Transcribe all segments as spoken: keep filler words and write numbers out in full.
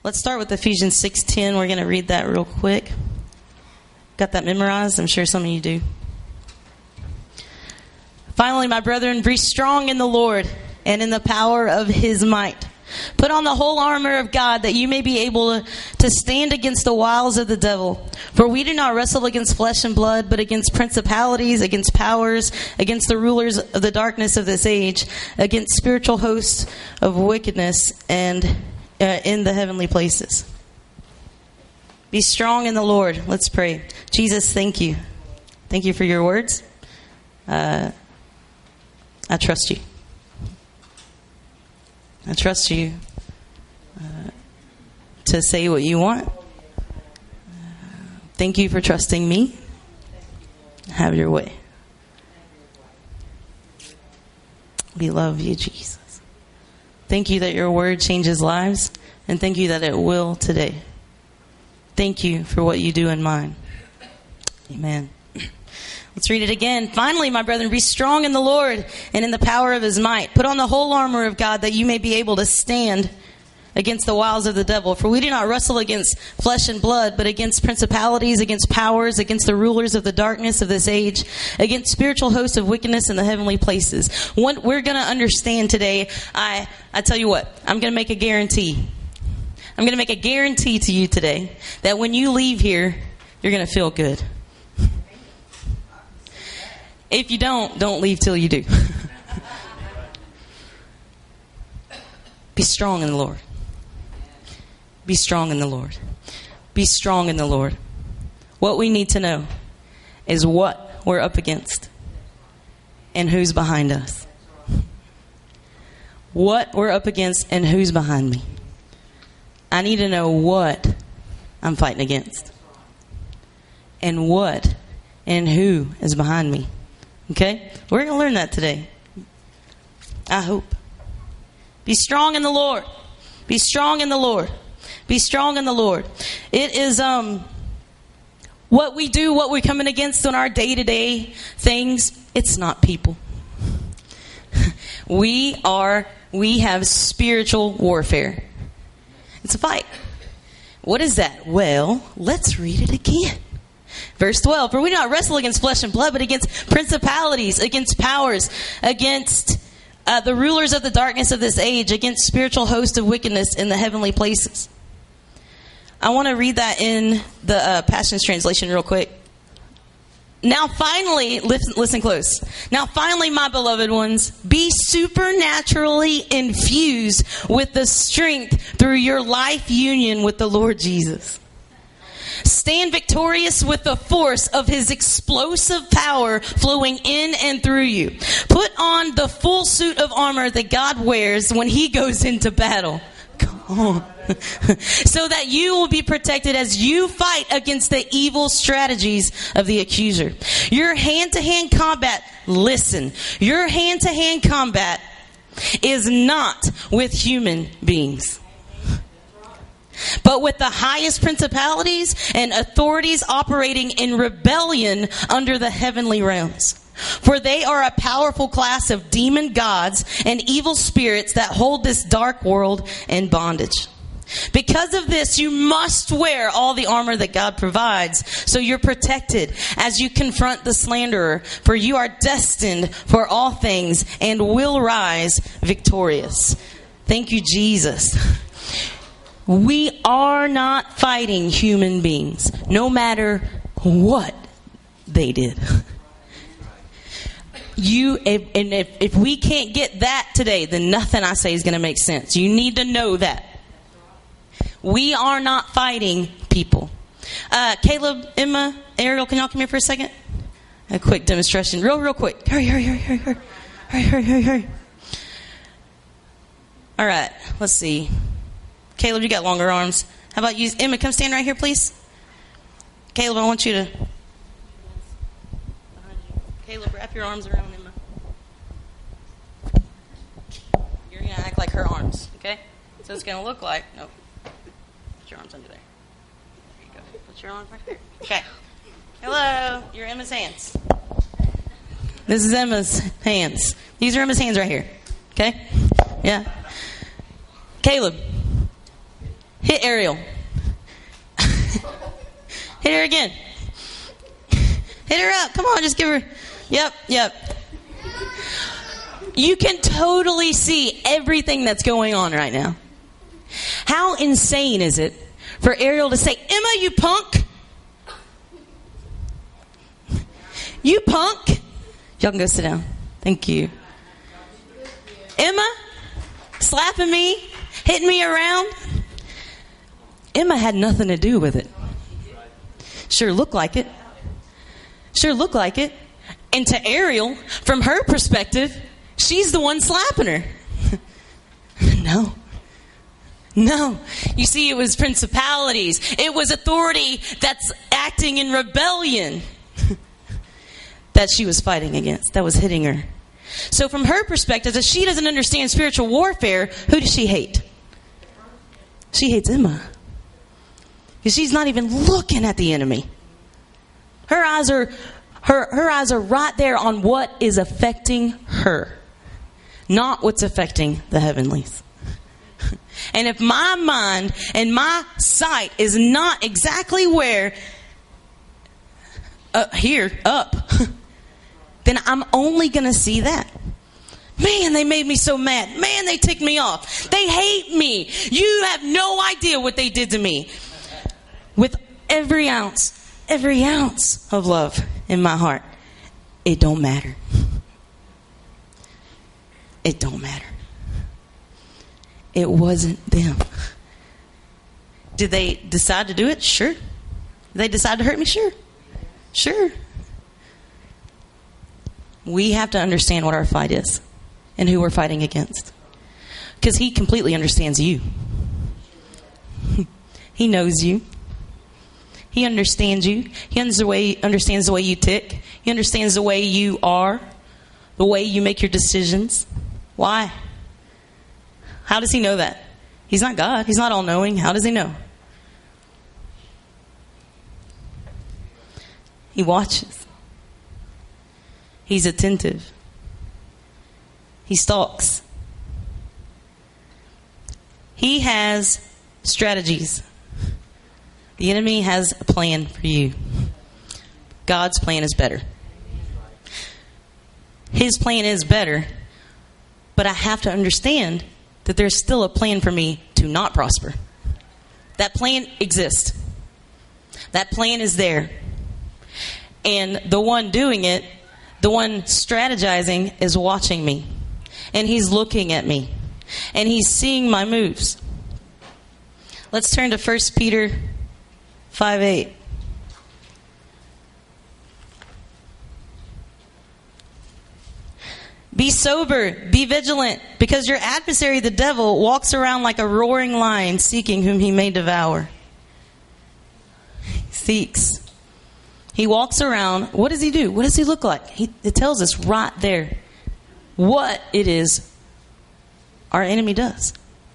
Let's start with Ephesians six ten. We're going to read that real quick. Got that memorized? I'm sure some of you do. Finally, my brethren, be strong in the Lord and in the power of his might. Put on the whole armor of God that you may be able to, to stand against the wiles of the devil. For we do not wrestle against flesh and blood, but against principalities, against powers, against the rulers of the darkness of this age, against spiritual hosts of wickedness and uh, in the heavenly places. Be strong in the Lord. Let's pray. Jesus, thank you. Thank you for your words. Uh, I trust you. I trust you uh, to say what you want. Uh, thank you for trusting me. Have your way. We love you, Jesus. Thank you that your word changes lives, and thank you that it will today. Thank you for what you do in mine. Amen. Let's read it again. Finally, my brethren, be strong in the Lord and in the power of his might. Put on the whole armor of God that you may be able to stand against the wiles of the devil. For we do not wrestle against flesh and blood, but against principalities, against powers, against the rulers of the darkness of this age, against spiritual hosts of wickedness in the heavenly places. What we're going to understand today, I, I tell you what, I'm going to make a guarantee. I'm going to make a guarantee to you today that when you leave here, you're going to feel good. If you don't, don't leave till you do. Be strong in the Lord. Be strong in the Lord. Be strong in the Lord. What we need to know is what we're up against and who's behind us. What we're up against and who's behind me. I need to know what I'm fighting against and what and who is behind me. Okay? We're going to learn that today. I hope. Be strong in the Lord. Be strong in the Lord. Be strong in the Lord. It is um what we do, what we're coming against on our day-to-day things. It's not people. We are, we have spiritual warfare. It's a fight. What is that? Well, let's read it again. Verse twelve, for we do not wrestle against flesh and blood, but against principalities, against powers, against uh, the rulers of the darkness of this age, against spiritual hosts of wickedness in the heavenly places. I want to read that in the uh, Passion's translation real quick. Now finally, listen, listen close. Now finally, my beloved ones, be supernaturally infused with the strength through your life union with the Lord Jesus. Stand victorious with the force of his explosive power flowing in and through you. Put on the full suit of armor that God wears when he goes into battle. Come on. So that you will be protected as you fight against the evil strategies of the accuser. Your hand-to-hand combat, listen, your hand-to-hand combat is not with human beings, but with the highest principalities and authorities operating in rebellion under the heavenly realms. For they are a powerful class of demon gods and evil spirits that hold this dark world in bondage. Because of this, you must wear all the armor that God provides, so you're protected as you confront the slanderer. For you are destined for all things and will rise victorious. Thank you, Jesus. We are not fighting human beings, no matter what they did. You, if, and if, if we can't get that today, then nothing I say is going to make sense. You need to know that. We are not fighting people. Uh, Caleb, Emma, Ariel, can y'all come here for a second? A quick demonstration. Real, real quick. Hurry, hurry, hurry, hurry, hurry. Hurry, hurry, hurry, hurry. All right, let's see. Caleb, you got longer arms. How about you? Emma, come stand right here, please. Caleb, I want you to... Caleb, wrap your arms around Emma. You're going to act like her arms, okay? So it's going to look like... Nope. Put your arms under there. There you go. Put your arms right there. Okay. Hello. You're Emma's hands. This is Emma's hands. These are Emma's hands right here. Okay? Yeah. Caleb. Hit Ariel. Hit her again. Hit her up. Come on, just give her. Yep, yep. You can totally see everything that's going on right now. How insane is it for Ariel to say, Emma, you punk? You punk? Y'all can go sit down. Thank you. Emma, slapping me, hitting me around. Emma had nothing to do with it. Sure looked like it. Sure looked like it. And to Ariel, from her perspective, she's the one slapping her. No. No. You see, it was principalities. It was authority that's acting in rebellion that she was fighting against, that was hitting her. So from her perspective, if she doesn't understand spiritual warfare, who does she hate? She hates Emma. Because she's not even looking at the enemy. Her eyes are her, her eyes are right there on what is affecting her, not what's affecting the heavenlies. And if my mind and my sight is not exactly where, uh, here, up, then I'm only going to see that. Man, they made me so mad. Man, they ticked me off. They hate me. You have no idea what they did to me. With every ounce, every ounce of love in my heart, it don't matter. It don't matter. It wasn't them. Did they decide to do it? Sure. Did they decide to hurt me? Sure. Sure. We have to understand what our fight is and who we're fighting against. Because he completely understands you. He knows you. He understands you. He understands the way you tick. He understands the way you are, the way you make your decisions. Why? How does he know that? He's not God. He's not all-knowing. How does he know? He watches. He's attentive. He stalks. He has strategies. The enemy has a plan for you. God's plan is better. His plan is better, but I have to understand that there's still a plan for me to not prosper. That plan exists. That plan is there. And the one doing it, the one strategizing, is watching me. And he's looking at me. And he's seeing my moves. Let's turn to First Peter five eight. Be sober, be vigilant, because your adversary, the devil, walks around like a roaring lion, seeking whom he may devour. He seeks. He walks around. What does he do? What does he look like? He, it tells us right there what it is our enemy does.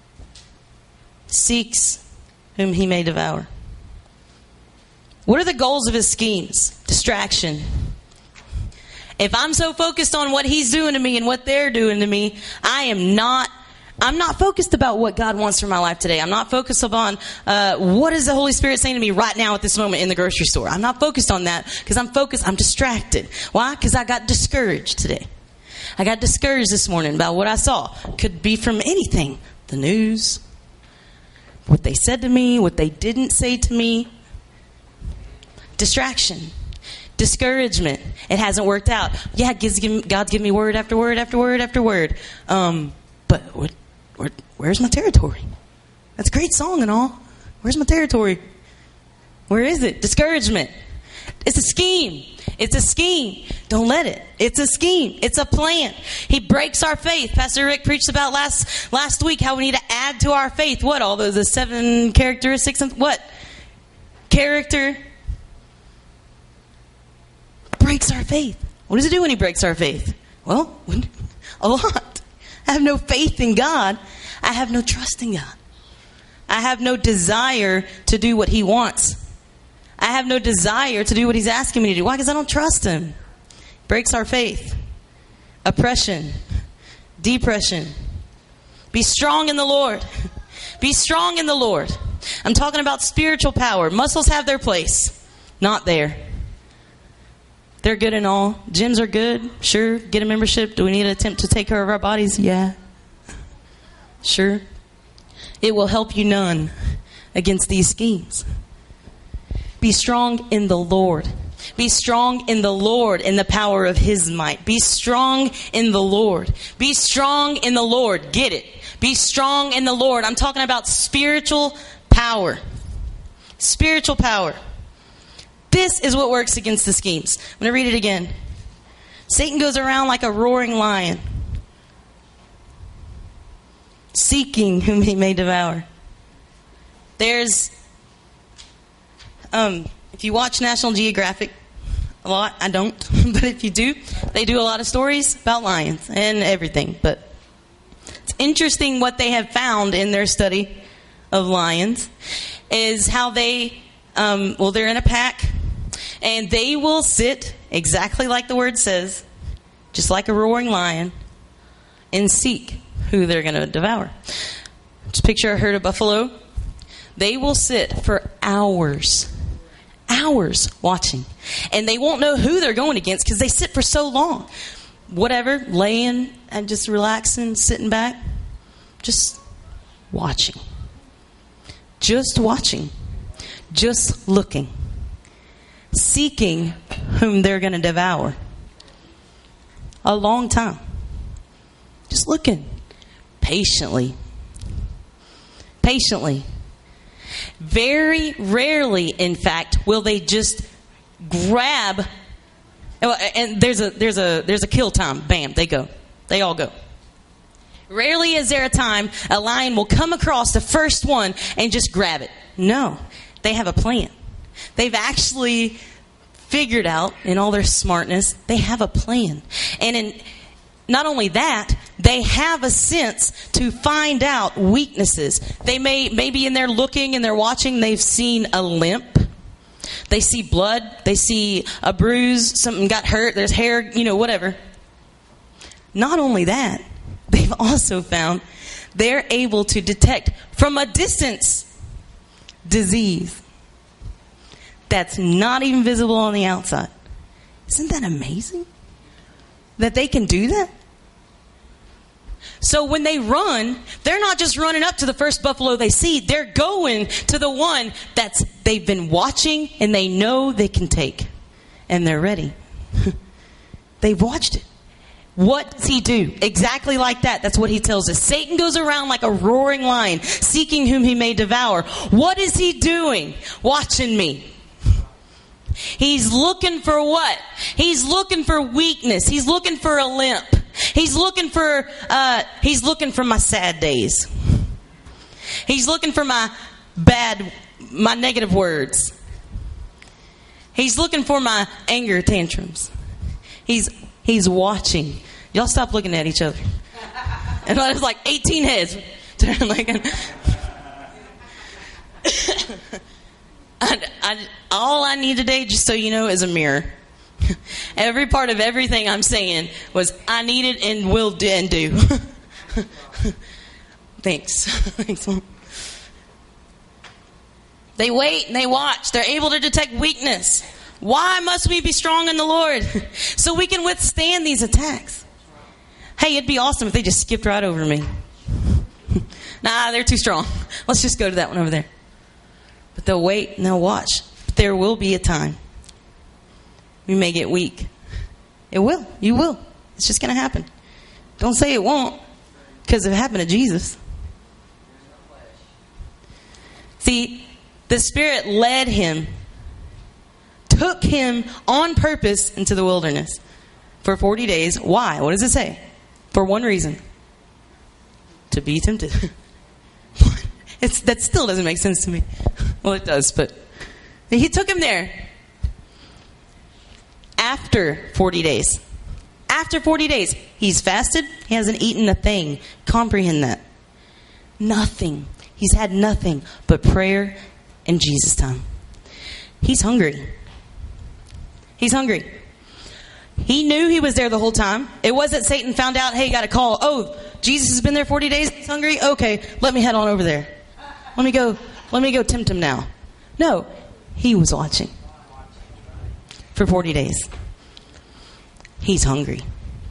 Seeks whom he may devour. What are the goals of his schemes? Distraction. If I'm so focused on what he's doing to me and what they're doing to me, I am not, I'm not focused about what God wants for my life today. I'm not focused upon uh, what is the Holy Spirit saying to me right now at this moment in the grocery store. I'm not focused on that because I'm focused, I'm distracted. Why? Because I got discouraged today. I got discouraged this morning about what I saw. Could be from anything. The news, what they said to me, what they didn't say to me. Distraction. Discouragement. It hasn't worked out. Yeah, God's given, God's given me word after word after word after word. Um, but what, where, where's my territory? That's a great song and all. Where's my territory? Where is it? Discouragement. It's a scheme. It's a scheme. Don't let it. It's a scheme. It's a plan. He breaks our faith. Pastor Rick preached about last last week how we need to add to our faith. What? All those the seven characteristics. And what? Character. Breaks our faith. What does it do when he breaks our faith? Well, a lot. I have no faith in God. I have no trust in God. I have no desire to do what he wants. I have no desire to do what he's asking me to do. Why? Because I don't trust him. Breaks our faith. Oppression. Depression. Be strong in the Lord. Be strong in the Lord. I'm talking about spiritual power. Muscles have their place. Not there. They're good and all. Gyms are good. Sure. Get a membership. Do we need to attempt to take care of our bodies? Yeah. Sure. It will help you none against these schemes. Be strong in the Lord. Be strong in the Lord in the power of His might. Be strong in the Lord. Be strong in the Lord. Get it. Be strong in the Lord. I'm talking about spiritual power. Spiritual power. This is what works against the schemes. I'm going to read it again. Satan goes around like a roaring lion, seeking whom he may devour. There's, um, if you watch National Geographic a lot, I don't, but if you do, they do a lot of stories about lions and everything. But it's interesting what they have found in their study of lions is how they, um, well, they're in a pack. And they will sit exactly like the word says, just like a roaring lion, and seek who they're going to devour. Just picture a herd of buffalo. They will sit for hours, hours watching. And they won't know who they're going against because they sit for so long. Whatever, laying and just relaxing, sitting back, just watching. Just watching. Just looking. Seeking whom they're going to devour. A long time. Just looking. Patiently. Patiently. Very rarely, in fact, will they just grab. And there's a there's a there's a kill time. Bam, they go. They all go. Rarely is there a time a lion will come across the first one and just grab it. No, they have a plan. They've actually figured out, in all their smartness, they have a plan. And in not only that, they have a sense to find out weaknesses. They may, maybe in their looking and they're watching, they've seen a limp. They see blood. They see a bruise. Something got hurt. There's hair, you know, whatever. Not only that, they've also found they're able to detect from a distance disease that's not even visible on the outside. Isn't that amazing? That they can do that? So when they run, they're not just running up to the first buffalo they see. They're going to the one that's they've been watching and they know they can take. And they're ready. They've watched it. What does he do? Exactly like that. That's what he tells us. Satan goes around like a roaring lion, seeking whom he may devour. What is he doing? Watching me. He's looking for what? He's looking for weakness. He's looking for a limp. He's looking for, uh, he's looking for my sad days. He's looking for my bad, my negative words. He's looking for my anger tantrums. He's, he's watching. Y'all stop looking at each other. And I was like eighteen heads. like, I, I, all I need today, just so you know, is a mirror. Every part of everything I'm saying was I need it and will do and do. Thanks. Thanks, Mom. They wait and they watch. They're able to detect weakness. Why must we be strong in the Lord? So we can withstand these attacks. Hey, it'd be awesome if they just skipped right over me. Nah, they're too strong. Let's just go to that one over there. But they'll wait and they'll watch. But there will be a time we may get weak. It will. You will. It's just going to happen. Don't say it won't, because it happened to Jesus. See, the Spirit led him, took him on purpose into the wilderness for forty days. Why? What does it say? For one reason. To be tempted. It's, that still doesn't make sense to me. Well, it does, but he took him there. After forty days. After forty days. He's fasted. He hasn't eaten a thing. Comprehend that. Nothing. He's had nothing but prayer and Jesus time. He's hungry. He's hungry. He knew he was there the whole time. It wasn't Satan found out, hey, got a call. Oh, Jesus has been there forty days. He's hungry. Okay, let me head on over there. Let me go. Let me go tempt him now. No, he was watching for forty days. He's hungry.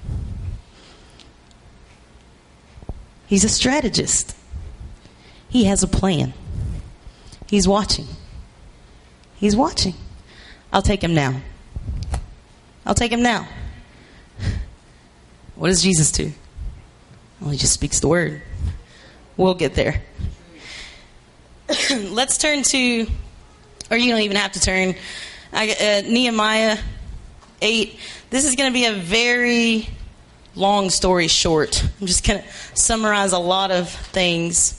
He's a strategist. He has a plan. He's watching. He's watching. I'll take him now. I'll take him now. What does Jesus do? Well, he just speaks the word. We'll get there. Let's turn to, or you don't even have to turn, I, uh, Nehemiah eight. This is going to be a very long story short. I'm just going to summarize a lot of things.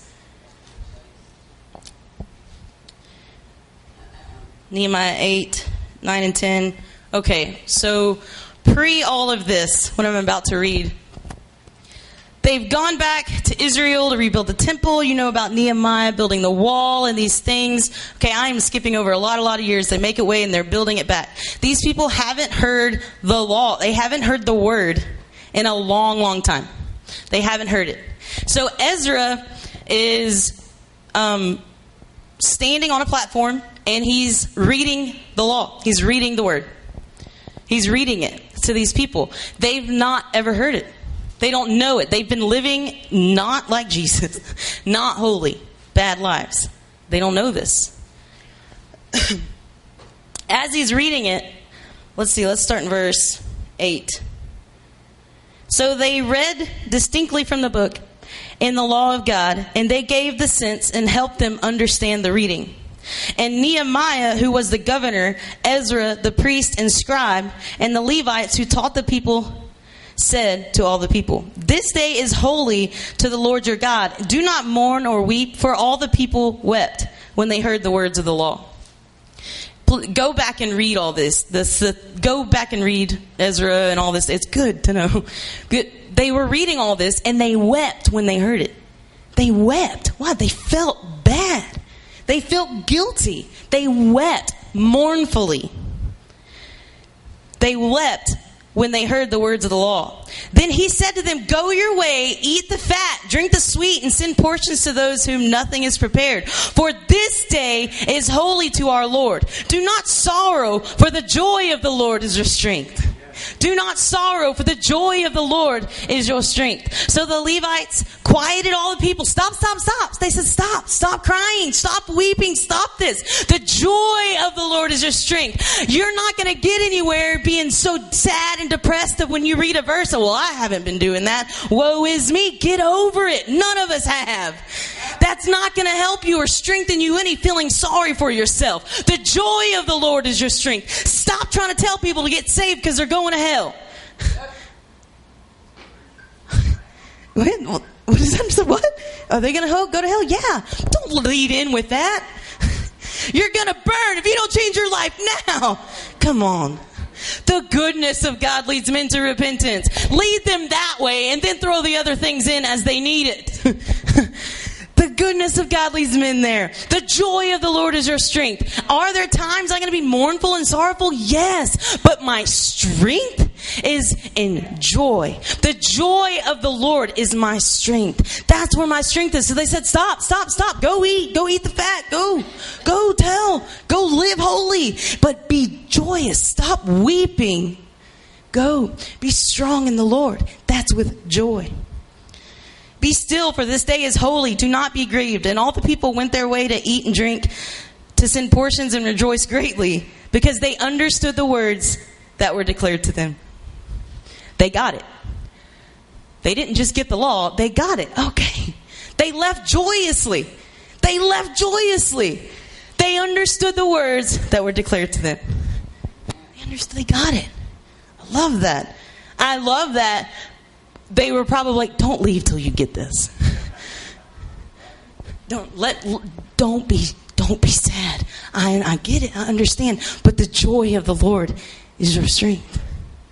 Nehemiah eight, nine, and ten. Okay, so pre all of this, what I'm about to read, they've gone back to Israel to rebuild the temple. You know about Nehemiah building the wall and these things. Okay, I am skipping over a lot, a lot of years. They make it way and they're building it back. These people haven't heard the law. They haven't heard the word in a long, long time. They haven't heard it. So Ezra is um, standing on a platform and he's reading the law. He's reading the word. He's reading it to these people. They've not ever heard it. They don't know it. They've been living not like Jesus, not holy, bad lives. They don't know this. As he's reading it, let's see, let's start in verse eight. So they read distinctly from the book in the law of God, and they gave the sense and helped them understand the reading. And Nehemiah, who was the governor, Ezra, the priest and scribe, and the Levites who taught the people, said to all the people, "This day is holy to the Lord your God. Do not mourn or weep," for all the people wept when they heard the words of the law. Go back and read all this. this uh, go back and read Ezra and all this. It's good to know. Good. They were reading all this and they wept when they heard it. They wept. Why? They felt bad. They felt guilty. They wept mournfully. They wept when they heard the words of the law. Then he said to them, "Go your way, eat the fat, drink the sweet, and send portions to those whom nothing is prepared. For this day is holy to our Lord. Do not sorrow, for the joy of the Lord is your strength." Do not sorrow, for the joy of the Lord is your strength. So the Levites quieted all the people. Stop, stop, stop. They said, stop, stop crying, stop weeping, stop this. The joy of the Lord is your strength. You're not going to get anywhere being so sad and depressed that when you read a verse, well, I haven't been doing that. Woe is me. Get over it. None of us have. That's not going to help you or strengthen you any feeling sorry for yourself. The joy of the Lord is your strength. Stop trying to tell people to get saved because they're going to hell. What? What is that? What? Are they going to go to hell? Yeah. Don't lead in with that. You're going to burn if you don't change your life now. Come on. The goodness of God leads men to repentance. Lead them that way and then throw the other things in as they need it. The goodness of God leads men there. The joy of the Lord is your strength. Are there times I'm going to be mournful and sorrowful? Yes. But my strength is in joy. The joy of the Lord is my strength. That's where my strength is. So they said, stop, stop, stop. Go eat. Go eat the fat. Go. Go tell. Go live holy. But be joyous. Stop weeping. Go. Be strong in the Lord. That's with joy. Be still, for this day is holy. Do not be grieved. And all the people went their way to eat and drink, to send portions and rejoice greatly, because they understood the words that were declared to them. They got it. They didn't just get the law. They got it. Okay. They left joyously. They left joyously. They understood the words that were declared to them. They understood. They got it. I love that. I love that. They were probably like, don't leave till you get this. Don't let, don't be, don't be sad. I, I get it. I understand. But the joy of the Lord is your strength.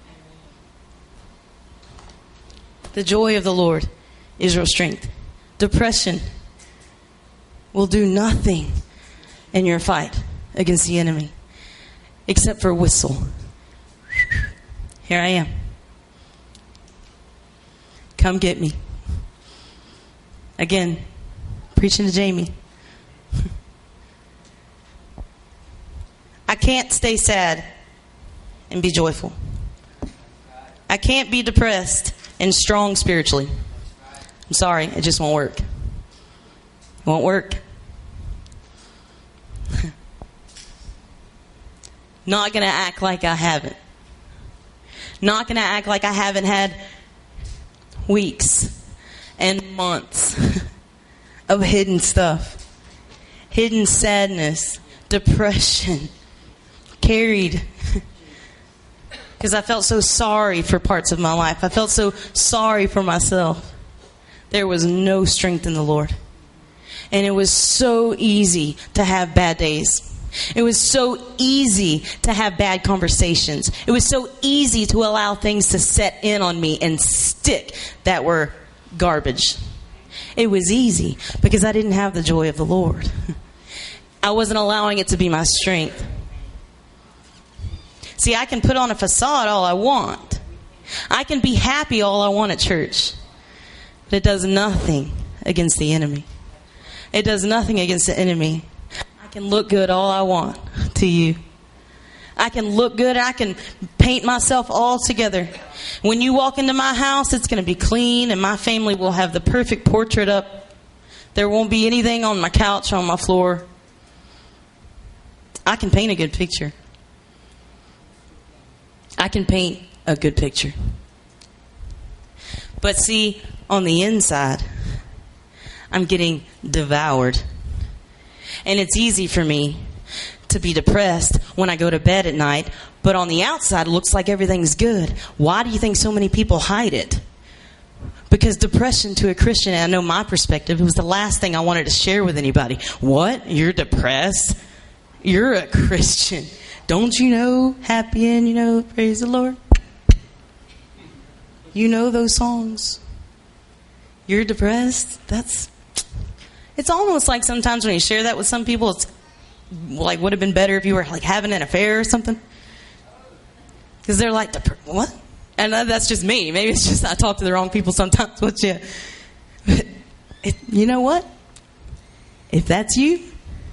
The joy of the Lord is your strength. Depression will do nothing in your fight against the enemy except for whistle. Here I am. Come get me. Again, preaching to Jamie. can't stay sad and be joyful. I can't be depressed and strong spiritually. I'm sorry, it just won't work. It won't work. Not going to act like I haven't. Not going to act like I haven't had weeks and months of hidden stuff. Hidden sadness, depression, carried. Because I felt so sorry for parts of my life. I felt so sorry for myself. There was no strength in the Lord. And it was so easy to have bad days. It was so easy to have bad conversations. It was so easy to allow things to set in on me and stick that were garbage. It was easy because I didn't have the joy of the Lord. I wasn't allowing it to be my strength. See, I can put on a facade all I want. I can be happy all I want at church. But it does nothing against the enemy. It does nothing against the enemy. I can look good all I want to you. I can look good. I can paint myself all together. When you walk into my house, it's going to be clean, and my family will have the perfect portrait up. There won't be anything on my couch or on my floor. I can paint a good picture. I can paint a good picture. But see, on the inside, I'm getting devoured. And it's easy for me to be depressed when I go to bed at night, but on the outside it looks like everything's good. Why do you think so many people hide it? Because depression to a Christian, and I know my perspective, it was the last thing I wanted to share with anybody. What? You're depressed? You're a Christian. Don't you know, happy and you know, praise the Lord? You know those songs. You're depressed? That's... It's almost like sometimes when you share that with some people, it's like, would have been better if you were like having an affair or something. Because they're like, what? And that's just me. Maybe it's just I talk to the wrong people sometimes. But yeah, but it, you know what? If that's you,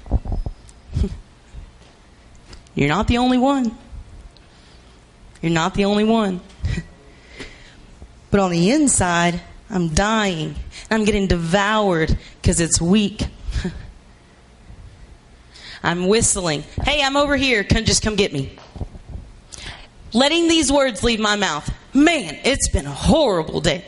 you're not the only one. You're not the only one. But on the inside, I'm dying. I'm getting devoured because it's weak. I'm whistling. Hey, I'm over here. Come, just come get me. Letting these words leave my mouth. Man, it's been a horrible day.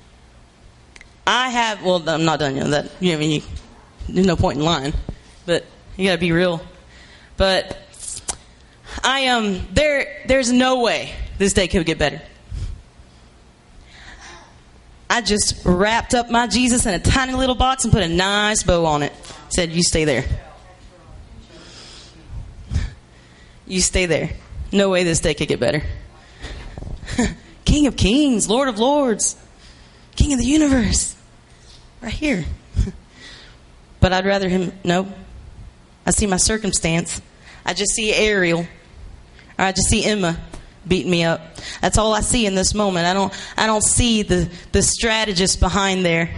I have, well, I'm not done yet. That, you know, I mean, you, there's no point in lying. But you got to be real. But I um, there, there's no way this day could get better. I just wrapped up my Jesus in a tiny little box and put a nice bow on it. Said, you stay there. You stay there. No way this day could get better. King of kings, Lord of lords, King of the universe. Right here. But I'd rather him, no. I see my circumstance. I just see Ariel. Or I just see Emma beating me up. That's all I see in this moment. I don't I don't see the, the strategist behind there.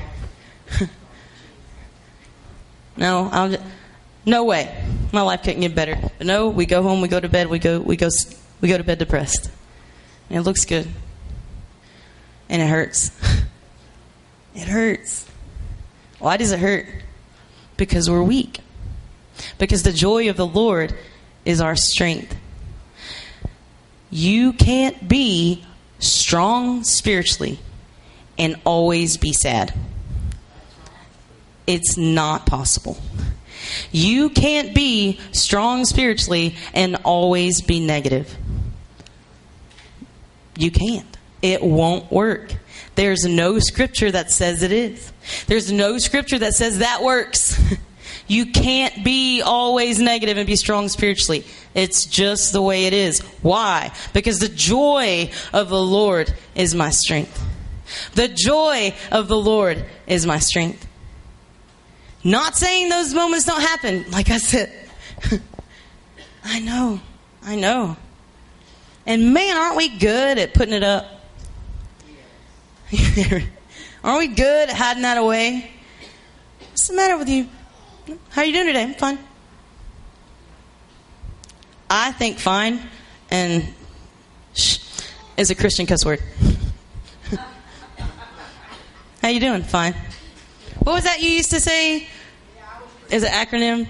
No, I'll just, no way. My life couldn't get better. But no, we go home, we go to bed, we go we go we go to bed depressed. And it looks good. And it hurts. It hurts. Why does it hurt? Because we're weak. Because the joy of the Lord is our strength. You can't be strong spiritually and always be sad. It's not possible. You can't be strong spiritually and always be negative. You can't. It won't work. There's no scripture that says it is. There's no scripture that says that works. You can't be always negative and be strong spiritually. It's just the way it is. Why? Because the joy of the Lord is my strength. The joy of the Lord is my strength. Not saying those moments don't happen. Like I said, I know. I know. And man, aren't we good at putting it up? Aren't we good at hiding that away? What's the matter with you? How are you doing today? I'm fine. I think fine and shh is a Christian cuss word. How you doing? Fine. What was that you used to say? Is it acronym?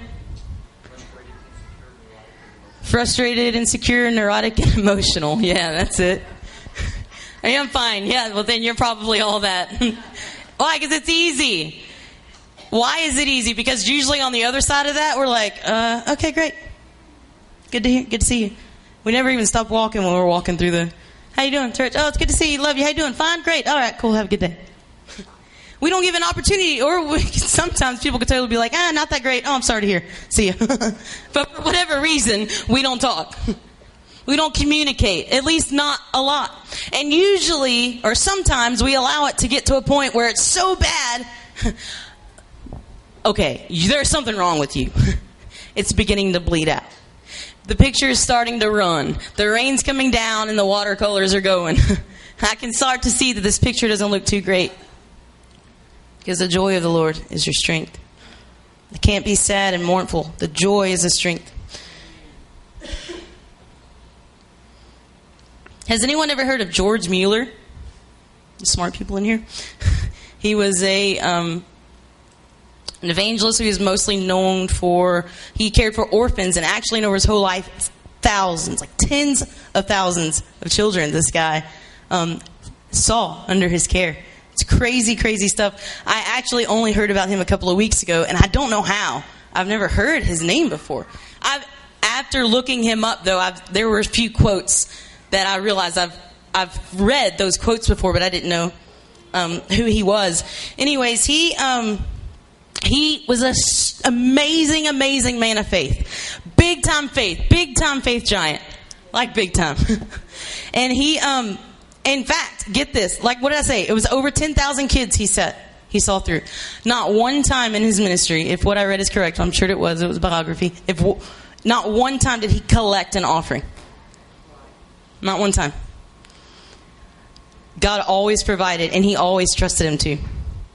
Frustrated, insecure, neurotic, and emotional. Yeah, that's it. I am fine. Yeah, well then you're probably all that. Why? Because it's easy. Why is it easy? Because usually on the other side of that, we're like, uh, okay, great. Good to hear. Good to see you. We never even stop walking when we're walking through the, how you doing, church? Oh, it's good to see you. Love you. How you doing? Fine? Great. All right, cool. Have a good day. We don't give an opportunity, or we, sometimes people could totally be like, ah, not that great. Oh, I'm sorry to hear. See ya. But for whatever reason, we don't talk. We don't communicate, at least not a lot. And usually, or sometimes, we allow it to get to a point where it's so bad, okay, there's something wrong with you. It's beginning to bleed out. The picture is starting to run. The rain's coming down and the watercolors are going. I can start to see that this picture doesn't look too great. Because the joy of the Lord is your strength. It can't be sad and mournful. The joy is a strength. Has anyone ever heard of George Mueller? Smart people in here. He was a um, an evangelist who was mostly known for, he cared for orphans, and actually in over his whole life, thousands, like tens of thousands of children this guy um, saw under his care. It's crazy, crazy stuff. I actually only heard about him a couple of weeks ago, and I don't know how. I've never heard his name before. I've, after looking him up, though, I've, there were a few quotes that I realized I've I've read those quotes before, but I didn't know um, who he was. Anyways, he um, he was an amazing, amazing man of faith. Big time faith. Big time faith giant. Like big time. And he... um. In fact, get this, like what did I say? It was over ten thousand kids he set, he saw through. Not one time in his ministry, if what I read is correct, I'm sure it was, it was biography, if not one time did he collect an offering. Not one time. God always provided, and he always trusted him to.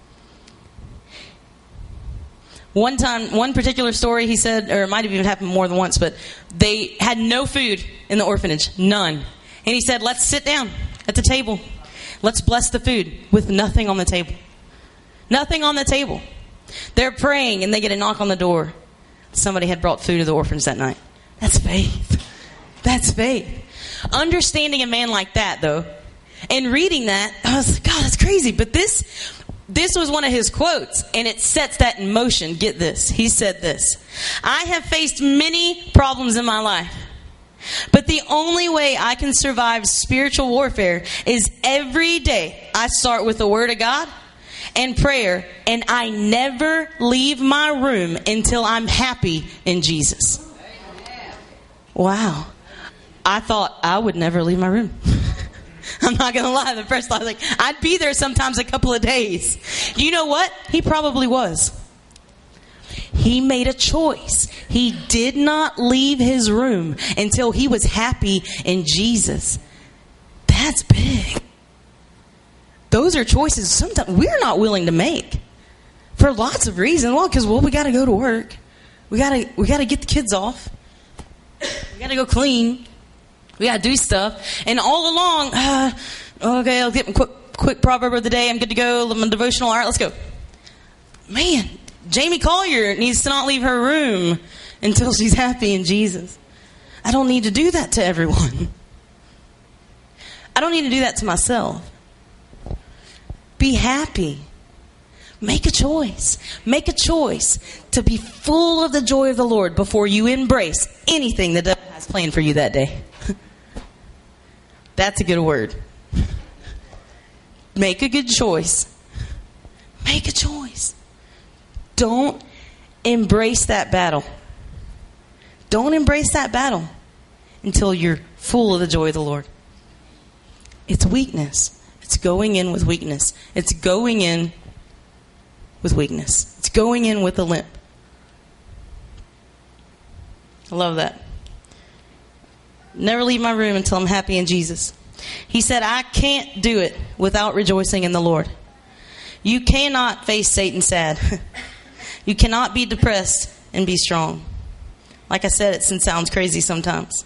One time, one particular story he said, or it might have even happened more than once, but they had no food in the orphanage, none. And he said, let's sit down at the table. Let's bless the food with nothing on the table. Nothing on the table. They're praying and they get a knock on the door. Somebody had brought food to the orphans that night. That's faith. That's faith. Understanding a man like that, though, and reading that, I was like, God, that's crazy. But this, this was one of his quotes, and it sets that in motion. Get this. He said this: I have faced many problems in my life, but the only way I can survive spiritual warfare is every day I start with the Word of God and prayer, and I never leave my room until I'm happy in Jesus. Wow. I thought I would never leave my room. I'm not going to lie. The first thought, I was like, I'd be there sometimes a couple of days. You know what? He probably was. He made a choice. He did not leave his room until he was happy in Jesus. That's big. Those are choices sometimes we're not willing to make for lots of reasons. Well, because well, we got to go to work. We got to we got to get the kids off. We got to go clean. We got to do stuff. And all along, uh, okay, I'll get my quick, quick proverb of the day. I'm good to go. My devotional. All right, let's go. Man, Jamie Collier needs to not leave her room until she's happy in Jesus. I don't need to do that to everyone. I don't need to do that to myself. Be happy. Make a choice. Make a choice to be full of the joy of the Lord before you embrace anything the devil has planned for you that day. That's a good word. Make a good choice. Make a choice. Don't embrace that battle. Don't embrace that battle until you're full of the joy of the Lord. It's weakness. It's going in with weakness. It's going in with weakness. It's going in with a limp. I love that. Never leave my room until I'm happy in Jesus. He said, I can't do it without rejoicing in the Lord. You cannot face Satan sad. You cannot be depressed and be strong. Like I said, it sounds crazy sometimes.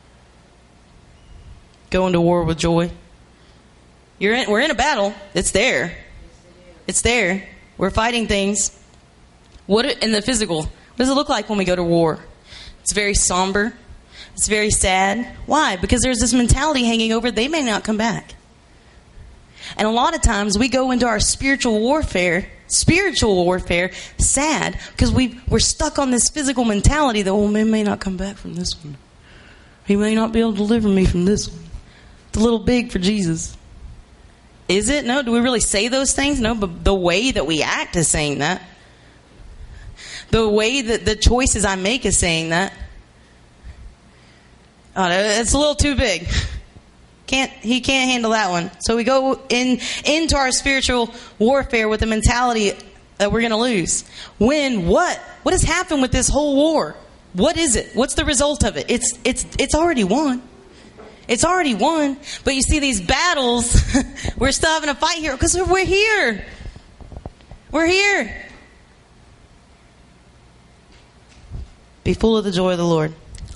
Going to war with joy. You're in, we're in a battle. It's there. It's there. We're fighting things. What in the physical? What does it look like when we go to war? It's very somber. It's very sad. Why? Because there's this mentality hanging over, they may not come back. And a lot of times we go into our spiritual warfare, spiritual warfare, sad, because we, we're stuck on this physical mentality that, oh, man may not come back from this one. He may not be able to deliver me from this one. It's a little big for Jesus. Is it? No. Do we really say those things? No, but the way that we act is saying that. The way that the choices I make is saying that. Oh, it's a little too big. Can't he can't handle that one. So we go in into our spiritual warfare with the mentality that we're going to lose. When what? What has happened with this whole war? What is it? What's the result of it? It's it's it's already won. It's already won. But you see these battles, we're still having a fight here because we're here. We're here. Be full of the joy of the Lord.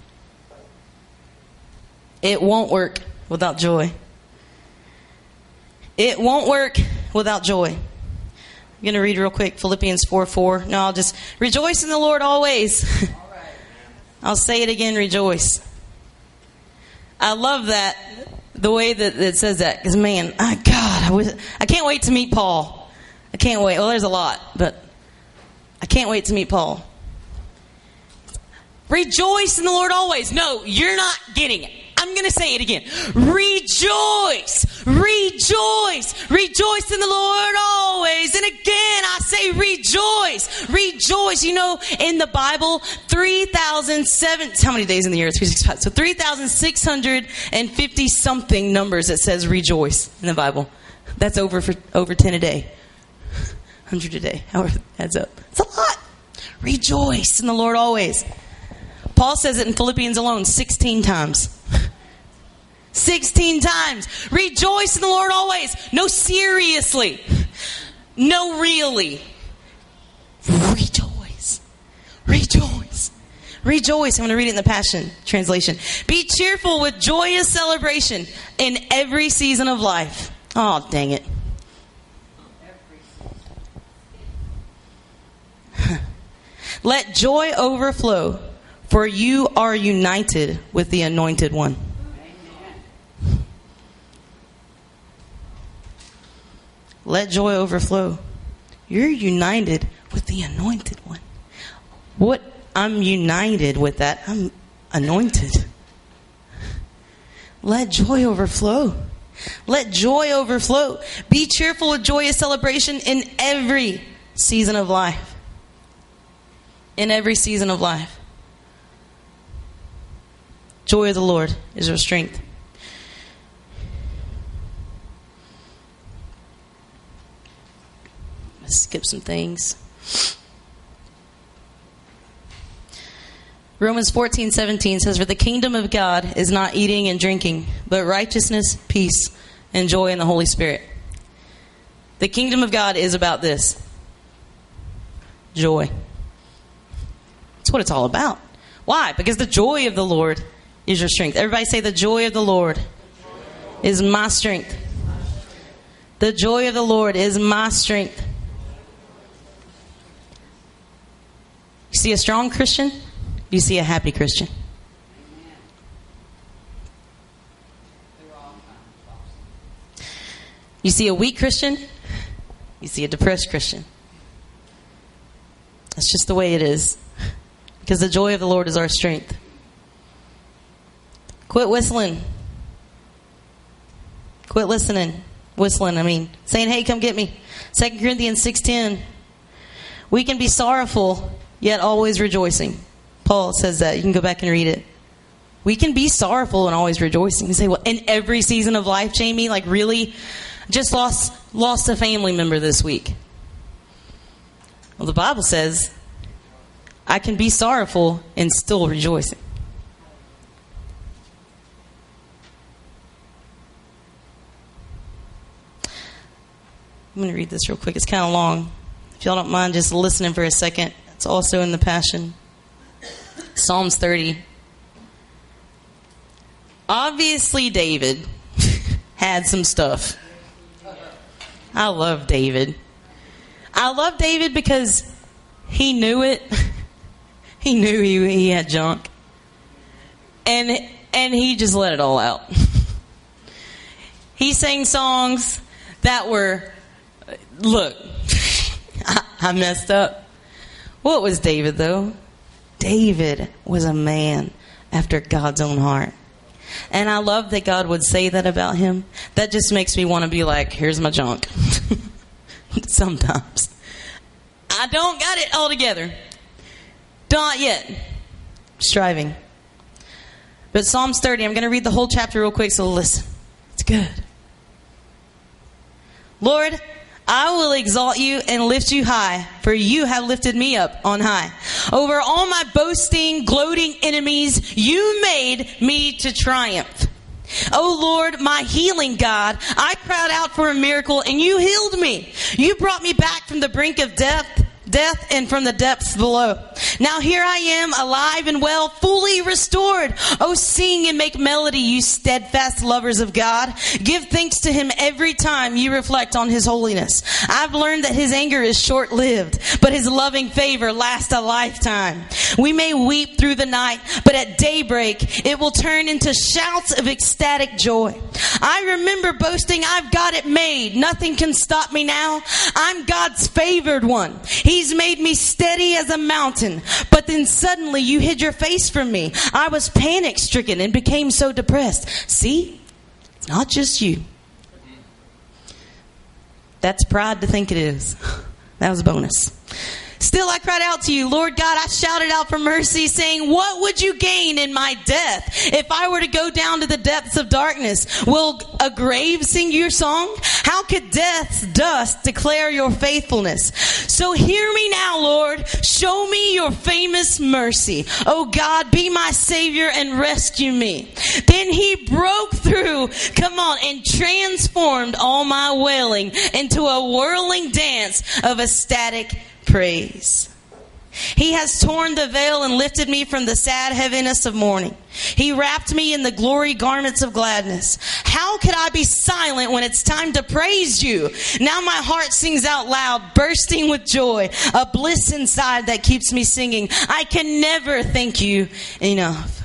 It won't work without joy. It won't work without joy. I'm going to read real quick Philippians four four. No, I'll just rejoice in the Lord always. All right. I'll say it again, rejoice. I love that, the way that it says that. Because, man, oh God, I, was, I can't wait to meet Paul. I can't wait. Well, there's a lot, but I can't wait to meet Paul. Rejoice in the Lord always. No, you're not getting it. I'm going to say it again. Rejoice. Rejoice. Rejoice in the Lord always. And again, I say rejoice. Rejoice. You know, in the Bible, three thousand seven... How many days in the year? It's three hundred sixty-five. So three thousand six hundred fifty something numbers that says rejoice in the Bible. That's over for over ten a day. one hundred a day. However it adds up. It's a lot. Rejoice in the Lord always. Paul says it in Philippians alone sixteen times. sixteen times. Rejoice in the Lord always. No, seriously. No, really. Rejoice. Rejoice. Rejoice. I'm going to read it in the Passion Translation. Be cheerful with joyous celebration in every season of life. Oh, dang it. Let joy overflow, for you are united with the Anointed One. Let joy overflow. You're united with the Anointed One. What? I'm united with that. I'm anointed. Let joy overflow. Let joy overflow. Be cheerful with joyous celebration in every season of life. In every season of life. Joy of the Lord is your strength. Let's skip some things. Romans fourteen seventeen says, for the kingdom of God is not eating and drinking, but righteousness, peace, and joy in the Holy Spirit. The kingdom of God is about this. Joy. That's what it's all about. Why? Because the joy of the Lord is your strength. Everybody say, the joy of the Lord is my strength. The joy of the Lord is my strength. You see a strong Christian, you see a happy Christian. You see a weak Christian, you see a depressed Christian. That's just the way it is. Because the joy of the Lord is our strength. Quit whistling. Quit listening. Whistling, I mean. Saying, hey, come get me. Second Corinthians six ten. We can be sorrowful, yet always rejoicing. Paul says that. You can go back and read it. We can be sorrowful and always rejoicing. You say, well, in every season of life, Jamie, like really? Just lost lost a family member this week. Well, the Bible says, I can be sorrowful and still rejoicing. I'm going to read this real quick. It's kind of long. If y'all don't mind just listening for a second. It's also in the Passion. Psalms thirty. Obviously, David had some stuff. I love David. I love David because he knew it. He knew he, he had junk. And, and he just let it all out. He sang songs that were, look, I, I messed up. What was David, though? David was a man after God's own heart. And I love that God would say that about him. That just makes me want to be like, here's my junk. Sometimes. I don't got it all together. Not yet. Striving. But Psalms thirty, I'm going to read the whole chapter real quick, so listen. It's good. Lord, I will exalt you and lift you high, for you have lifted me up on high. Over all my boasting, gloating enemies, you made me to triumph. Oh Lord, my healing God, I cried out for a miracle and you healed me. You brought me back from the brink of death. Death and from the depths below. Now here I am, alive and well, fully restored. Oh, sing and make melody, you steadfast lovers of God. Give thanks to him every time you reflect on his holiness. I've learned that his anger is short-lived, but his loving favor lasts a lifetime. We may weep through the night, but at daybreak it will turn into shouts of ecstatic joy. I remember boasting, I've got it made. Nothing can stop me now. I'm God's favored one. He's made me steady as a mountain. But then suddenly you hid your face from me. I was panic stricken and became so depressed. See? It's not just you. That's pride to think it is. That was a bonus. Still I cried out to you, Lord God, I shouted out for mercy, saying, what would you gain in my death? If I were to go down to the depths of darkness, will a grave sing your song? How could death's dust declare your faithfulness? So hear me now, Lord. Show me your famous mercy. Oh God, be my Savior and rescue me. Then he broke through, come on, and transformed all my wailing into a whirling dance of ecstatic praise. He has torn the veil and lifted me from the sad heaviness of mourning. He wrapped me in the glory garments of gladness. How could I be silent when it's time to praise you? Now my heart sings out loud, bursting with joy, a bliss inside that keeps me singing. I can never thank you enough.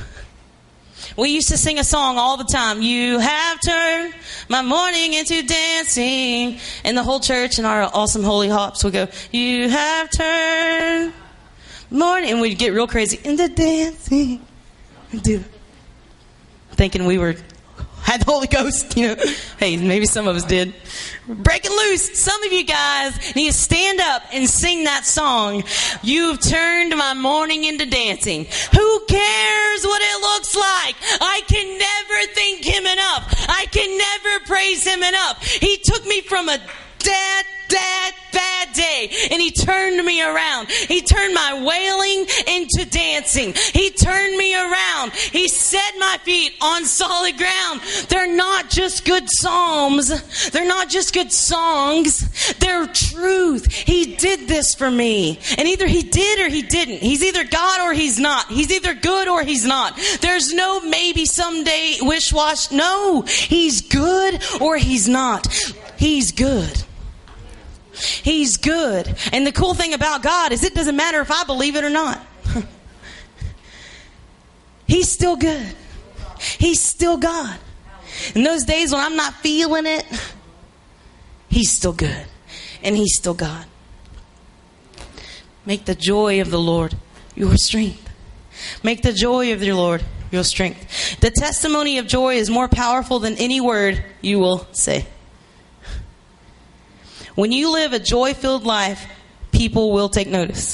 We used to sing a song all the time. You have turned my mourning into dancing. And the whole church and our awesome holy hops would go, you have turned mourning. And we'd get real crazy into dancing. Dude, thinking we were had the Holy Ghost, you know. Hey, maybe some of us did. Breaking loose. Some of you guys need to stand up and sing that song. You've turned my mourning into dancing. Who cares what it looks like? I can never thank him enough. I can never praise him enough. He took me from a dead, dead, bad day, and he turned me around. He turned my wailing into dancing. He turned me around. He set my feet on solid ground. They're not just good psalms. They're not just good songs. They're truth. He did this for me. And either he did or he didn't. He's either God or he's not. He's either good or he's not. There's no maybe someday wish-wash. No, he's good or he's not. He's good. He's good. And the cool thing about God is it doesn't matter if I believe it or not. He's still good. He's still God. In those days when I'm not feeling it, he's still good. And he's still God. Make the joy of the Lord your strength. Make the joy of the Lord your strength. The testimony of joy is more powerful than any word you will say. When you live a joy-filled life, people will take notice.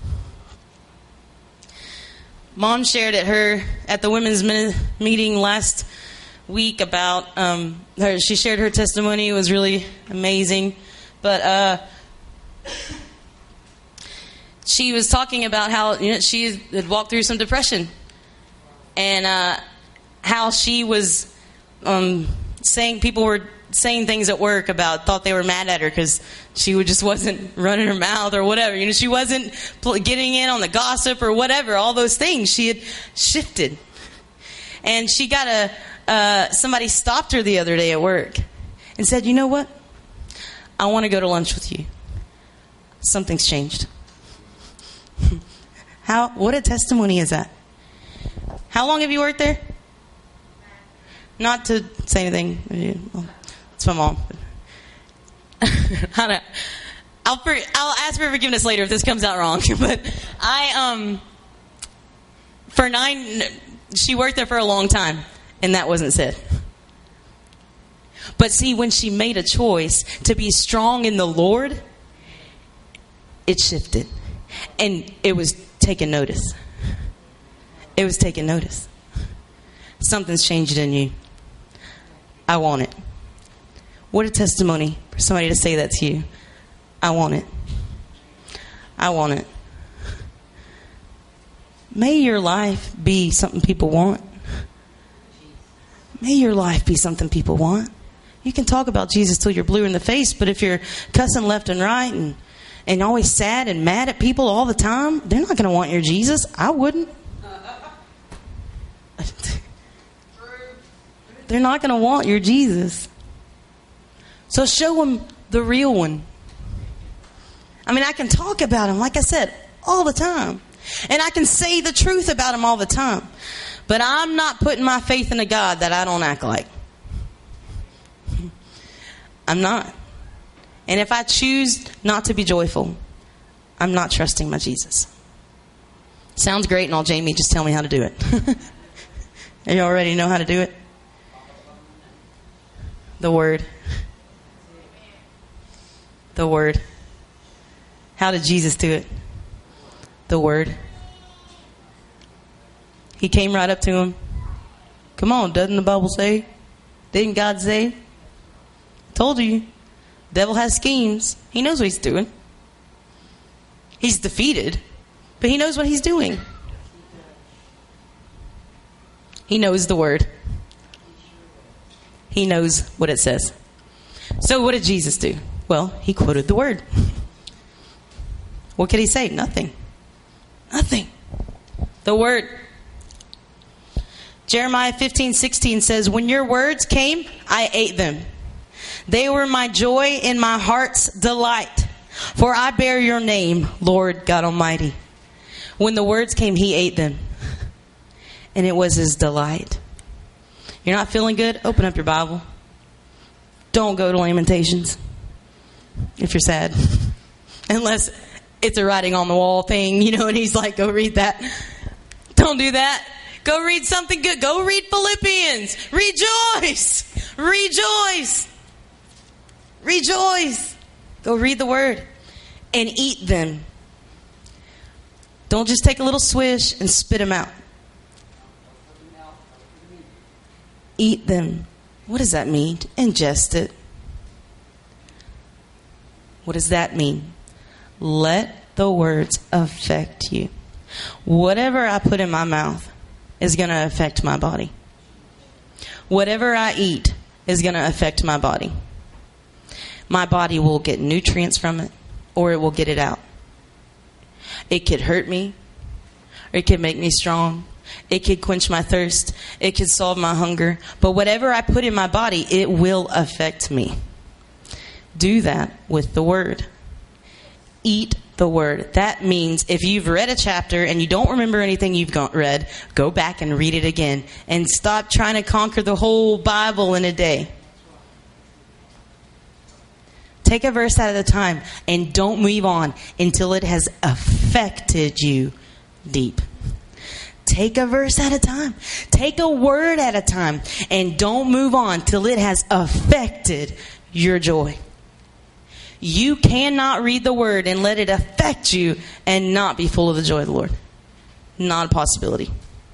Mom shared at her at the women's meeting last week about um, her. She shared her testimony. It was really amazing, but uh, she was talking about how you know she had walked through some depression, and uh, how she was um, saying people were saying things at work about, thought they were mad at her because she would, just wasn't running her mouth or whatever. You know, she wasn't pl- getting in on the gossip or whatever, all those things. She had shifted. And she got a, uh, somebody stopped her the other day at work and said, you know what? I want to go to lunch with you. Something's changed. How? What a testimony is that? How long have you worked there? Not to say anything. Well, it's my mom. I don't, I'll, for, I'll ask for forgiveness later if this comes out wrong. But I, um, for nine, she worked there for a long time, and that wasn't said. But see, when she made a choice to be strong in the Lord, it shifted. And it was taking notice. It was taking notice. Something's changed in you. I want it. What a testimony for somebody to say that to you. I want it. I want it. May your life be something people want. May your life be something people want. You can talk about Jesus till you're blue in the face, but if you're cussing left and right and, and always sad and mad at people all the time, they're not going to want your Jesus. I wouldn't. They're not going to want your Jesus. So show them the real one. I mean, I can talk about him, like I said, all the time. And I can say the truth about him all the time. But I'm not putting my faith in a God that I don't act like. I'm not. And if I choose not to be joyful, I'm not trusting my Jesus. Sounds great and all, Jamie. Just tell me how to do it. You already know how to do it? The Word. The Word. How did Jesus do it? The Word. He came right up to him. Come on, doesn't the Bible say? Didn't God say? Told you. Devil has schemes. He knows what he's doing. He's defeated, but he knows what he's doing. He knows the Word. He knows what it says. So what did Jesus do? Well, he quoted the Word. What could he say? Nothing. Nothing. The Word. Jeremiah fifteen sixteen says, when your words came, I ate them. They were my joy and my heart's delight. For I bear your name, Lord God Almighty. When the words came, he ate them. And it was his delight. You're not feeling good? Open up your Bible. Don't go to Lamentations if you're sad. Unless it's a writing on the wall thing, you know, and he's like, go read that. Don't do that. Go read something good. Go read Philippians. Rejoice. Rejoice. Rejoice. Go read the Word and eat them. Don't just take a little swish and spit them out. Eat them. What does that mean? Ingest it. What does that mean? Let the words affect you. Whatever I put in my mouth is going to affect my body. Whatever I eat is going to affect my body. My body will get nutrients from it, or it will get it out. It could hurt me, or it could make me strong. It could quench my thirst. It could solve my hunger. But whatever I put in my body, it will affect me. Do that with the Word. Eat the Word. That means if you've read a chapter and you don't remember anything you've got read, go back and read it again. And stop trying to conquer the whole Bible in a day. Take a verse at a time and don't move on until it has affected you deep. Take a verse at a time. Take a word at a time. And don't move on till it has affected your joy. You cannot read the Word and let it affect you and not be full of the joy of the Lord. Not a possibility.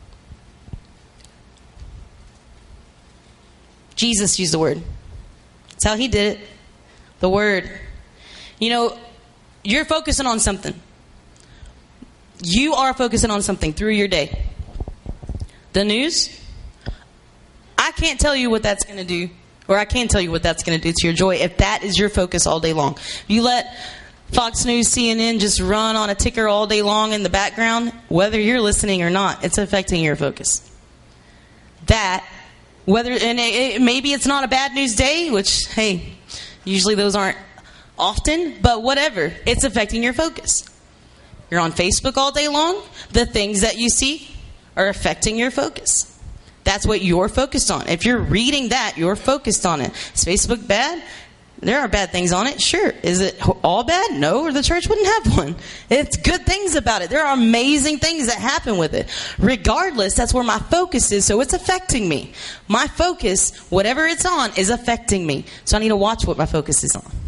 Jesus used the Word. That's how he did it. The Word. You know, you're focusing on something. You are focusing on something through your day. The news, I can't tell you what that's going to do Or I can tell you what that's going to do to your joy if that is your focus all day long. You let Fox News, C N N just run on a ticker all day long in the background, whether you're listening or not, it's affecting your focus. That, whether, and it, it, maybe it's not a bad news day, which, hey, usually those aren't often, but whatever, it's affecting your focus. You're on Facebook all day long, the things that you see are affecting your focus. That's what you're focused on. If you're reading that, you're focused on it. Is Facebook bad? There are bad things on it. Sure. Is it all bad? No, or the church wouldn't have one. It's good things about it. There are amazing things that happen with it. Regardless, that's where my focus is, so it's affecting me. My focus, whatever it's on, is affecting me. So I need to watch what my focus is on.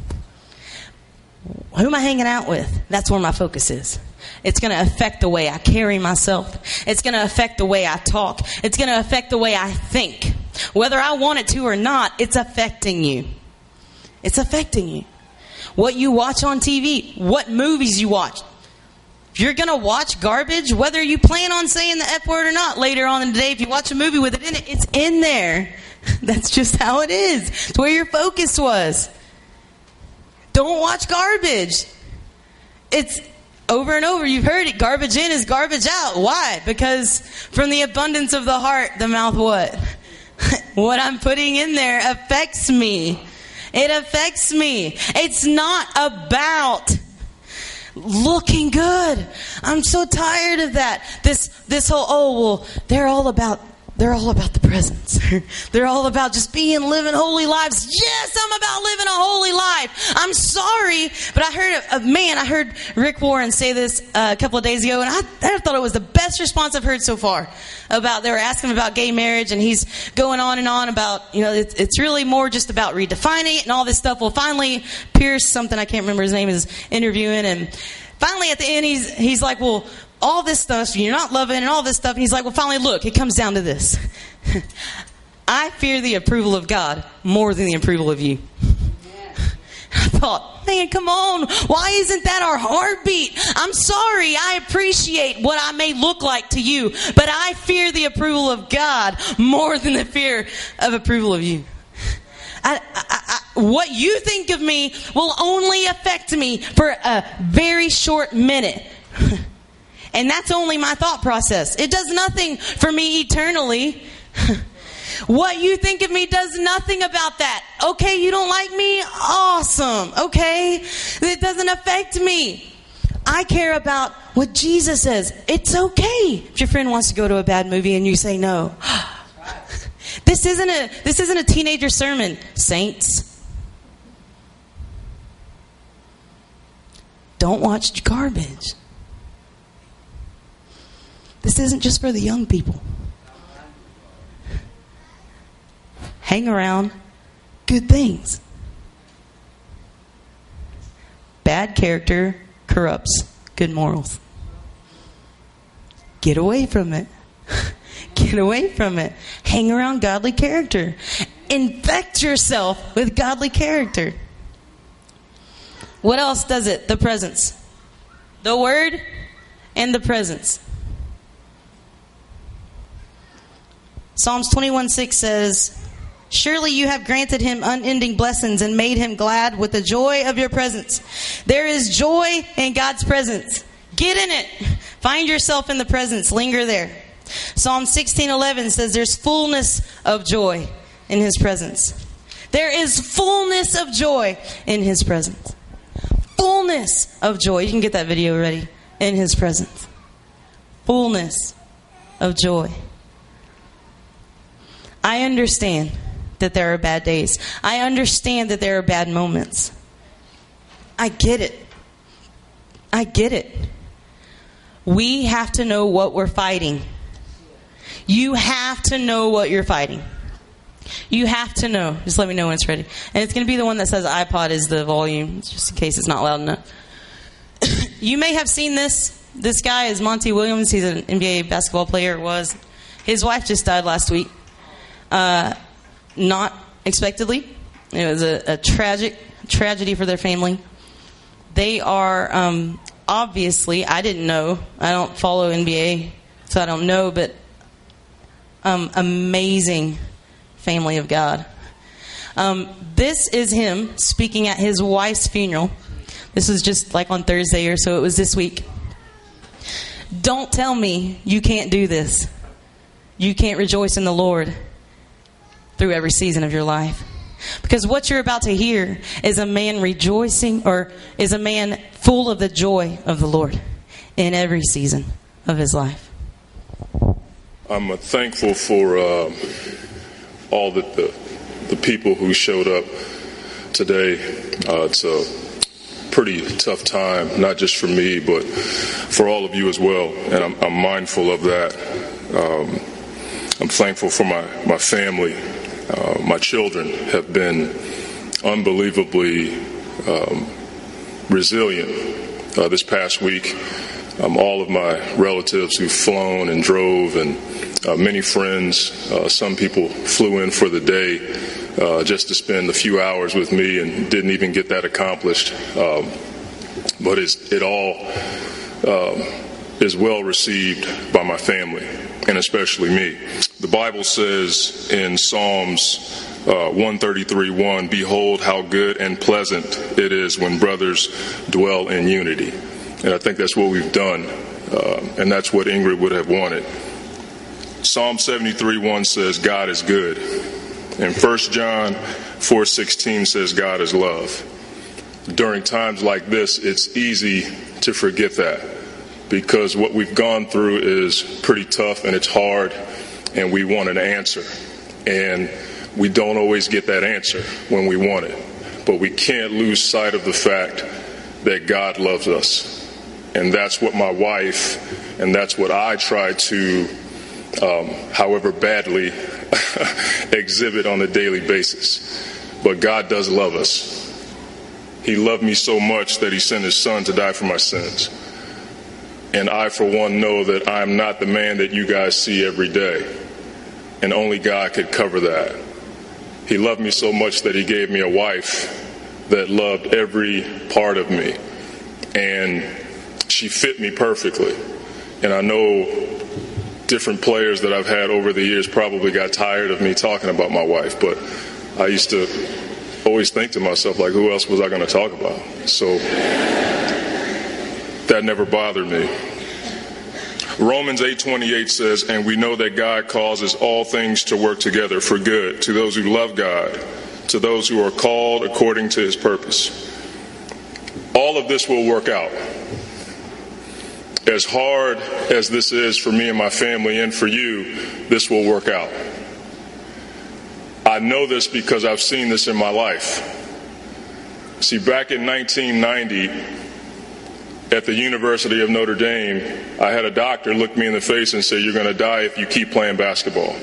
Who am I hanging out with? That's where my focus is. It's going to affect the way I carry myself. It's going to affect the way I talk. It's going to affect the way I think. Whether I want it to or not, it's affecting you. It's affecting you. What you watch on T V, what movies you watch. If you're going to watch garbage, whether you plan on saying the F word or not later on in the day, if you watch a movie with it in it, it's in there. That's just how it is. It's where your focus was. Don't watch garbage. It's over and over. You've heard it. Garbage in is garbage out. Why? Because from the abundance of the heart, the mouth what? What I'm putting in there affects me. It affects me. It's not about looking good. I'm so tired of that. This this whole, oh, well, they're all about They're all about the presence. They're all about just being, living holy lives. Yes, I'm about living a holy life. I'm sorry, but I heard, a, a man, I heard Rick Warren say this uh, a couple of days ago, and I, I thought it was the best response I've heard so far. About, they were asking him about gay marriage, and he's going on and on about, you know, it's, it's really more just about redefining it and all this stuff. Well, finally, Pierce, something I can't remember his name, is interviewing, and finally at the end, he's he's like, well, all this stuff, you're not loving and all this stuff. And he's like, well, finally, look, it comes down to this. I fear the approval of God more than the approval of you. Yeah. I thought, man, come on. Why isn't that our heartbeat? I'm sorry. I appreciate what I may look like to you, but I fear the approval of God more than the fear of approval of you. I, I, I, what you think of me will only affect me for a very short minute. And that's only my thought process. It does nothing for me eternally. What you think of me does nothing about that. Okay, you don't like me? Awesome. Okay. It doesn't affect me. I care about what Jesus says. It's okay if your friend wants to go to a bad movie and you say no. This isn't a this isn't a teenager sermon, saints. Don't watch garbage. This isn't just for the young people. Hang around good things. Bad character corrupts good morals. Get away from it. Get away from it. Hang around godly character. Infect yourself with godly character. What else does it? The presence. The word and the presence. Psalms twenty-one six says, surely you have granted him unending blessings and made him glad with the joy of your presence. There is joy in God's presence. Get in it. Find yourself in the presence. Linger there. Psalm sixteen eleven says there's fullness of joy in his presence. There is fullness of joy in his presence. Fullness of joy. You can get that video ready. In his presence. Fullness of joy. I understand that there are bad days. I understand that there are bad moments. I get it. I get it. We have to know what we're fighting. You have to know what you're fighting. You have to know. Just let me know when it's ready. And it's going to be the one that says iPod is the volume, just in case it's not loud enough. You may have seen this. This guy is Monty Williams. He's an N B A basketball player. Was. His wife just died last week. Uh, not expectedly. It was a, a tragic tragedy for their family. They are um, obviously, I didn't know. I don't follow N B A, so I don't know, but um, amazing family of God. Um, this is him speaking at his wife's funeral. This was just like on Thursday or so. It was this week. Don't tell me you can't do this. You can't rejoice in the Lord through every season of your life. Because what you're about to hear is a man rejoicing, or is a man full of the joy of the Lord in every season of his life. I'm uh, thankful for uh, all the, the the people who showed up today. Uh, it's a pretty tough time, not just for me, but for all of you as well. And I'm, I'm mindful of that. Um, I'm thankful for my, my family. Uh, my children have been unbelievably um, resilient uh, this past week. Um, all of my relatives who've flown and drove, and uh, many friends, uh, some people flew in for the day uh, just to spend a few hours with me and didn't even get that accomplished. Um, but it's, it all um, is well received by my family, and especially me. The Bible says in Psalms uh, one thirty-three one, "Behold how good and pleasant it is when brothers dwell in unity." And I think that's what we've done, uh, and that's what Ingrid would have wanted. Psalm seventy-three one says, "God is good." And First John four sixteen says, "God is love." During times like this, it's easy to forget that, because what we've gone through is pretty tough and it's hard, and we want an answer. And we don't always get that answer when we want it. But we can't lose sight of the fact that God loves us. And that's what my wife, and that's what I try to, um, however badly, exhibit on a daily basis. But God does love us. He loved me so much that he sent his son to die for my sins. And I, for one, know that I'm not the man that you guys see every day. And only God could cover that. He loved me so much that he gave me a wife that loved every part of me. And she fit me perfectly. And I know different players that I've had over the years probably got tired of me talking about my wife, but I used to always think to myself, like, who else was I going to talk about? So that never bothered me. Romans eight twenty-eight says, "And we know that God causes all things to work together for good to those who love God, to those who are called according to his purpose." All of this will work out. As hard as this is for me and my family and for you, this will work out. I know this because I've seen this in my life. See, back in nineteen ninety, at the University of Notre Dame, I had a doctor look me in the face and say, "You're going to die if you keep playing basketball."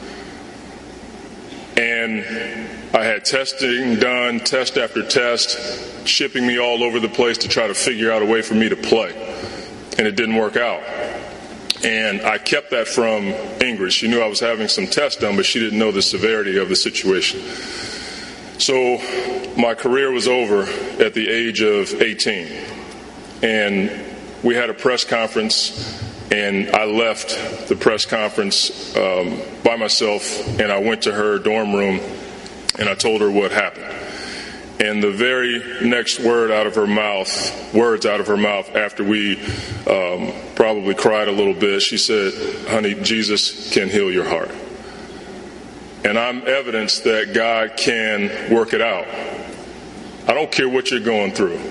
And I had testing done, test after test, shipping me all over the place to try to figure out a way for me to play. And it didn't work out. And I kept that from Ingrid. She knew I was having some tests done, but she didn't know the severity of the situation. So my career was over at the age of eighteen. And we had a press conference, and I left the press conference um, by myself, and I went to her dorm room, and I told her what happened. And the very next word out of her mouth, words out of her mouth after we um, probably cried a little bit, she said, "Honey, Jesus can heal your heart." And I'm evidence that God can work it out. I don't care what you're going through.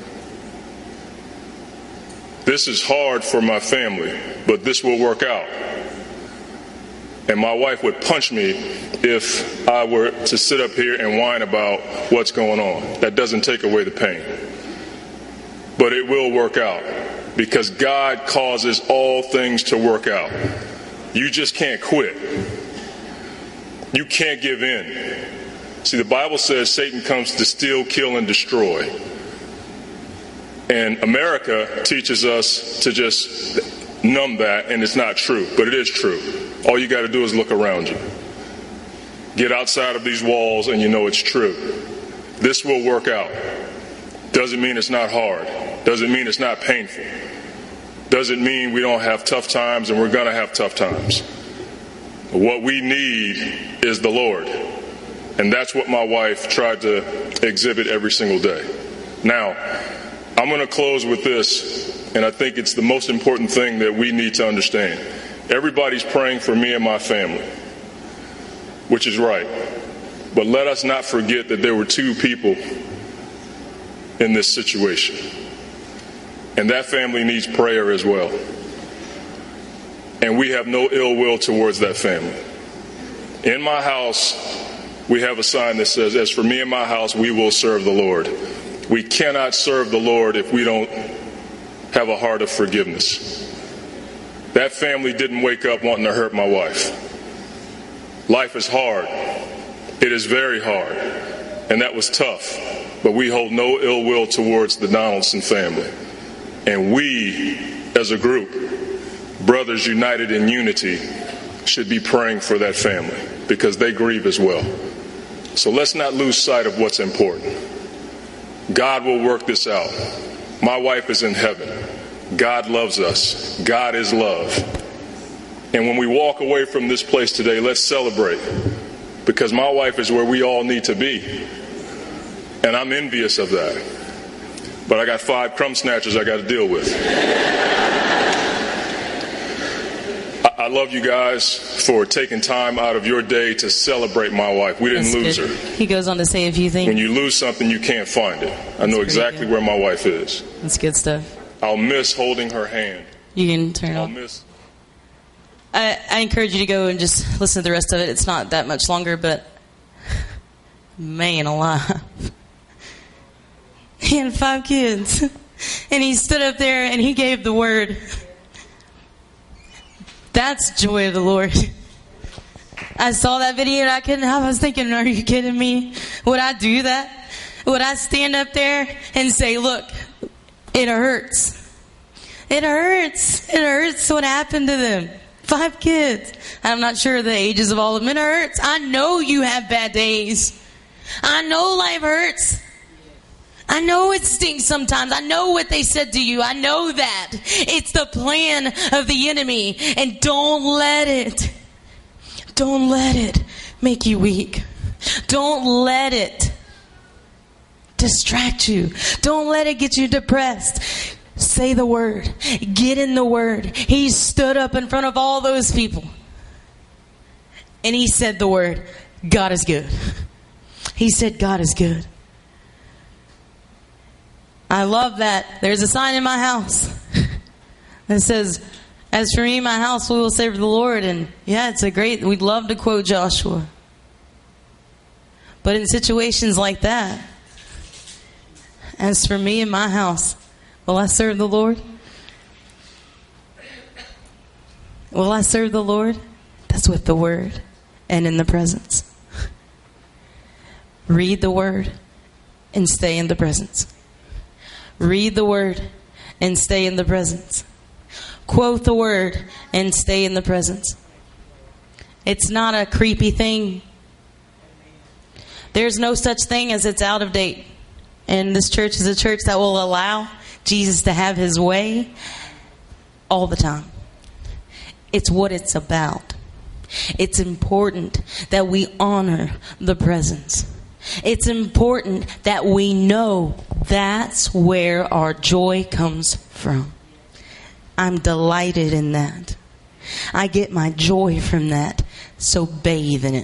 This is hard for my family, but this will work out. And my wife would punch me if I were to sit up here and whine about what's going on. That doesn't take away the pain. But it will work out, because God causes all things to work out. You just can't quit. You can't give in. See, the Bible says Satan comes to steal, kill, and destroy. And America teaches us to just numb that, and it's not true, but it is true. All you got to do is look around you. Get outside of these walls and you know it's true. This will work out. Doesn't mean it's not hard. Doesn't mean it's not painful. Doesn't mean we don't have tough times, and we're going to have tough times. What we need is the Lord. And that's what my wife tried to exhibit every single day. Now, I'm going to close with this, and I think it's the most important thing that we need to understand. Everybody's praying for me and my family, which is right. But let us not forget that there were two people in this situation. And that family needs prayer as well. And we have no ill will towards that family. In my house, we have a sign that says, as for me and my house, we will serve the Lord. We cannot serve the Lord if we don't have a heart of forgiveness. That family didn't wake up wanting to hurt my wife. Life is hard. It is very hard. And that was tough. But we hold no ill will towards the Donaldson family. And we, as a group, brothers united in unity, should be praying for that family because they grieve as well. So let's not lose sight of what's important. God will work this out. My wife is in heaven. God loves us. God is love. And when we walk away from this place today, let's celebrate, because my wife is where we all need to be. And I'm envious of that. But I got five crumb snatchers I got to deal with. I love you guys for taking time out of your day to celebrate my wife. We didn't That's lose good. her. He goes on to say a few things. When you lose something, you can't find it. I know exactly where my wife is. That's good stuff. I'll miss holding her hand. You can turn it I'll off. miss. I, I encourage you to go and just listen to the rest of it. It's not that much longer, but man alive. He had five kids. And he stood up there and he gave the word. That's joy of the Lord. I saw that video and I couldn't help. I was thinking, are you kidding me? Would I do that? Would I stand up there and say, look, it hurts. It hurts. It hurts what happened to them. Five kids. I'm not sure the ages of all of them. It hurts. I know you have bad days. I know life hurts. I know it stinks sometimes. I know what they said to you. I know that. It's the plan of the enemy. And don't let it, don't let it make you weak. Don't let it distract you. Don't let it get you depressed. Say the word. Get in the word. He stood up in front of all those people. And he said the word, God is good. He said, God is good. I love that. There's a sign in my house that says, as for me and my house, we will serve the Lord. And yeah, it's a great, we'd love to quote Joshua. But in situations like that, as for me and my house, will I serve the Lord? Will I serve the Lord? That's with the word and in the presence. Read the word and stay in the presence. Read the word and stay in the presence. Quote the word and stay in the presence. It's not a creepy thing. There's no such thing as it's out of date. And this church is a church that will allow Jesus to have his way all the time. It's what it's about. It's important that we honor the presence. It's important that we know that's where our joy comes from. I'm delighted in that. I get my joy from that. So bathe in it.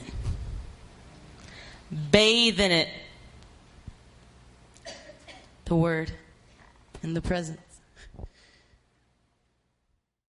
Bathe in it. The word and the present.